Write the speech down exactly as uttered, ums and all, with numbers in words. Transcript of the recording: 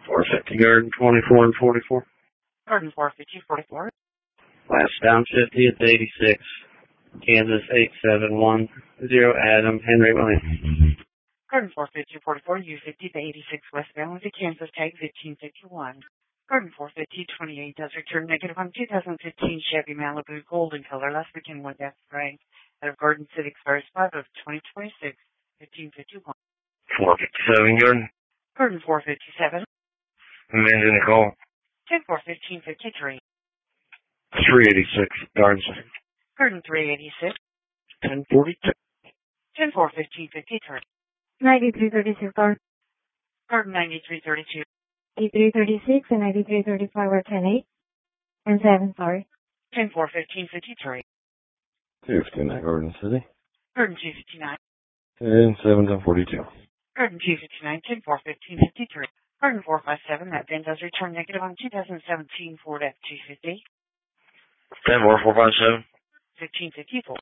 four fifty Garden, twenty-four and forty-four. Garden four fifty, forty-four. Last down fiftieth, eighty-six. Kansas eight seven one zero, Adam, Henry Williams. Garden four fifty, forty-four, U fifty to eighty-six westbound to Kansas tag fifteen fifty-one. Garden four fifty, twenty-eight does return negative on two thousand fifteen Chevy Malibu golden color, last weekend with that rank out of Garden City Express five of twenty twenty-six, fifteen fifty-one. four fifty-seven Garden. Garden four fifty-seven. Amanda Nicole. ten four fifteen fifty-three. three eighty-six Garden. Garden three eighty-six. ten forty-two. ten four fifteen fifty-three. ninety-three thirty-six Garden. Garden ninety-three thirty-two. eighty-three thirty-six and ninety-three thirty-five were ten eight. And seven, sorry. ten four fifteen fifty-three. two fifty-nine Garden City. Garden two fifty-nine. ten seven forty-two. Garden two fifty-nine, ten four fifteen fifty-three. Garden four fifty-seven, that then does return negative on two thousand seventeen Ford F two fifty. ten four four five seven. fifteen fifty-four.